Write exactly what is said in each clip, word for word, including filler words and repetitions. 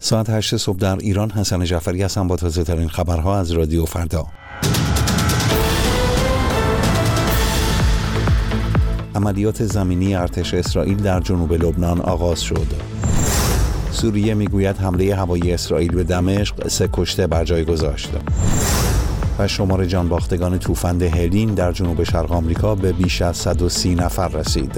ساعت هشت صبح در ایران. حسن جعفری هستم با تازه ترین خبرها از رادیو فردا. عملیات زمینی ارتش اسرائیل در جنوب لبنان آغاز شد. سوریه میگوید حمله هوایی اسرائیل به دمشق سه کشته بر جای گذاشت. و شمار جانباختگان طوفان هلین در جنوب شرق آمریکا به بیش از صد و سی نفر رسید.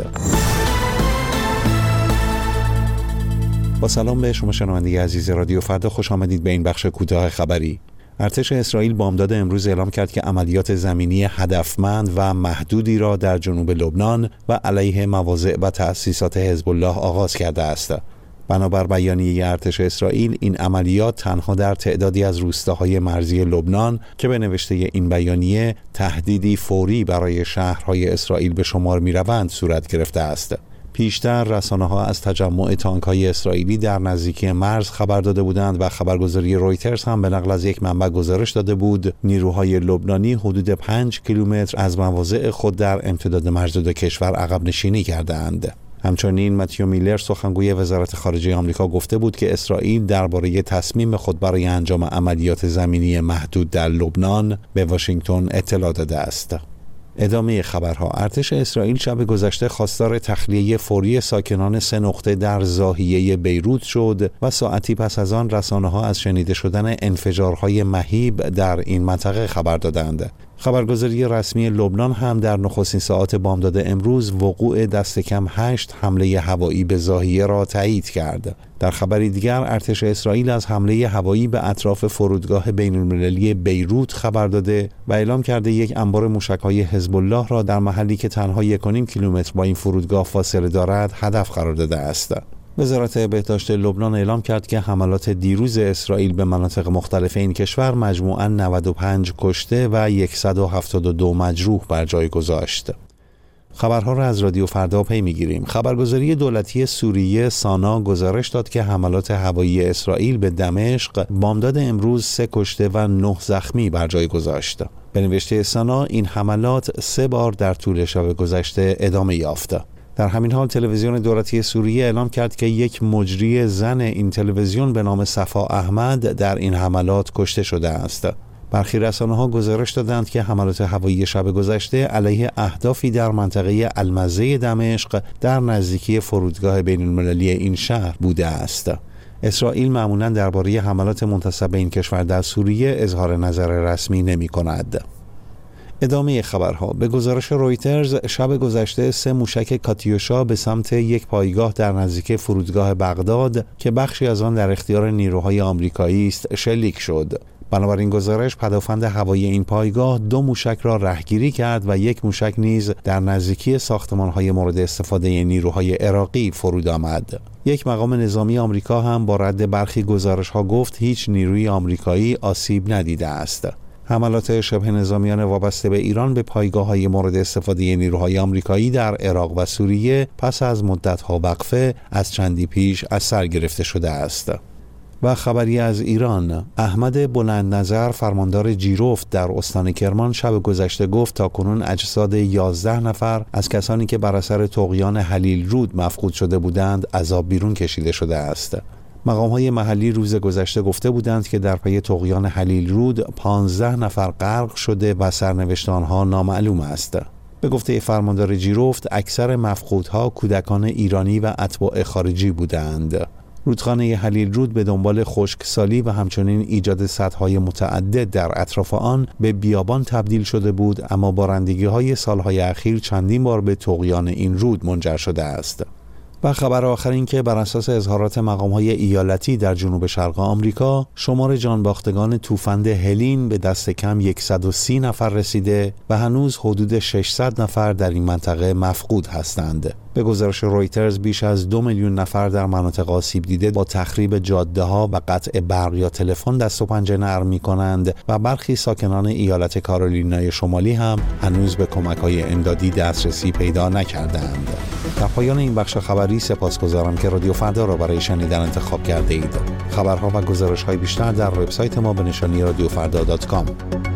با سلام به شما شنونده عزیز رادیو فردا، خوش آمدید به این بخش کوتاه خبری. ارتش اسرائیل بامداد امروز اعلام کرد که عملیات زمینی هدفمند و محدودی را در جنوب لبنان و علیه مواضع و تأسیسات حزب الله آغاز کرده است. بنابر بیانیه ارتش اسرائیل، این عملیات تنها در تعدادی از روستاهای مرزی لبنان که به نوشته این بیانیه تهدیدی فوری برای شهرهای اسرائیل به شمار می‌روند صورت گرفته است. پیشتر رسانه‌ها از تجمع تانک‌های اسرائیلی در نزدیکی مرز خبر داده بودند و خبرگزاری رویترز هم به نقل از یک منبع گزارش داده بود نیروهای لبنانی حدود پنج کیلومتر از مواضع خود در امتداد مرز دو کشور عقب نشینی کردند. همچنین متیو میلر سخنگوی وزارت خارجه آمریکا گفته بود که اسرائیل درباره تصمیم خود برای انجام عملیات زمینی محدود در لبنان به واشنگتن اطلاع داده است. ادامه خبرها. ارتش اسرائیل شب گذشته خواستار تخلیه فوری ساکنان سه نقطه در ضاحیه بیروت شد و ساعتی پس از آن رسانه‌ها از شنیده شدن انفجارهای مهیب در این منطقه خبر دادند. خبرگزاری رسمی لبنان هم در نخستین ساعات بامداد امروز وقوع دست کم هشت حمله هوایی به ضاحیه را تایید کرد. در خبری دیگر ارتش اسرائیل از حمله هوایی به اطراف فرودگاه بین‌المللی بیروت خبر داده و اعلام کرده یک انبار موشک‌های حزب الله را در محلی که تنها یک و نیم کیلومتر با این فرودگاه فاصله دارد هدف قرار داده است. وزارت بهداشت لبنان اعلام کرد که حملات دیروز اسرائیل به مناطق مختلف این کشور مجموعاً نود و پنج کشته و صد و هفتاد و دو مجروح بر جای گذاشت. خبرها را از رادیو فردا پی می‌گیریم. خبرگزاری دولتی سوریه سانا گزارش داد که حملات هوایی اسرائیل به دمشق بامداد امروز سه کشته و نه زخمی بر جای گذاشت. به نوشته سانا این حملات سه بار در طول شب گذشته ادامه یافت. در همین حال تلویزیون دولتی سوریه اعلام کرد که یک مجری زن این تلویزیون به نام صفا احمد در این حملات کشته شده است. برخی رسانه‌ها گزارش دادند که حملات هوایی شب گذشته علیه اهدافی در منطقه المزه دمشق در نزدیکی فرودگاه بین‌المللی این شهر بوده است. اسرائیل معمولاً درباره حملات منتسب به این کشور در سوریه اظهار نظر رسمی نمی‌کند. ادامه خبرها. به گزارش رویترز شب گذشته سه موشک کاتیوشا به سمت یک پایگاه در نزدیکی فرودگاه بغداد که بخشی از آن در اختیار نیروهای آمریکایی است شلیک شد. بنابراین گزارش پدافند هوایی این پایگاه دو موشک را رهگیری کرد و یک موشک نیز در نزدیکی ساختمان‌های مورد استفاده نیروهای عراقی فرود آمد. یک مقام نظامی آمریکا هم با رد برخی گزارش‌ها گفت هیچ نیروی آمریکایی آسیب ندیده است. حملات شبه نظامیان وابسته به ایران به پایگاه‌های مورد استفاده نیروهای آمریکایی در عراق و سوریه پس از مدت‌ها وقفه از چندی پیش از سر گرفته شده است. و خبری از ایران. احمد بلندنظر فرماندار جیرفت در استان کرمان شب گذشته گفت تاکنون اجساد یازده نفر از کسانی که بر اثر طغیان هلیل رود مفقود شده بودند از آب بیرون کشیده شده است. مقام‌های محلی روز گذشته گفته بودند که در پی طغیان هلیل رود پانزده نفر غرق شده و سرنوشت آنها نامعلوم است. به گفته فرماندار جیرفت اکثر مفقودها کودکان ایرانی و اتباع خارجی بودند. رودخانه هلیل رود به دنبال خشکسالی و همچنین ایجاد سدهای متعدد در اطراف آن به بیابان تبدیل شده بود، اما بارندگی‌های سالهای اخیر چندین بار به طغیان این رود منجر شده است. و خبر آخر این که بر اساس اظهارات مقام‌های ایالتی در جنوب شرق آمریکا شمار جانباختگان طوفان هلین به دست کم صد و سی نفر رسیده و هنوز حدود ششصد نفر در این منطقه مفقود هستند. به گزارش رویترز بیش از دو میلیون نفر در مناطق آسیب دیده با تخریب جاده‌ها و قطع برق یا تلفن دست و پنجه نرم می‌کنند و برخی ساکنان ایالت کارولینای شمالی هم هنوز به کمک‌های امدادی دسترسی پیدا نکردند. در پایان این بخش خبری سپاسگزارم که رادیو فردا را برای شنیدن انتخاب کرده اید. خبرها و گزارش‌های بیشتر در وبسایت ما به نشانی رادیو فردا دات کام.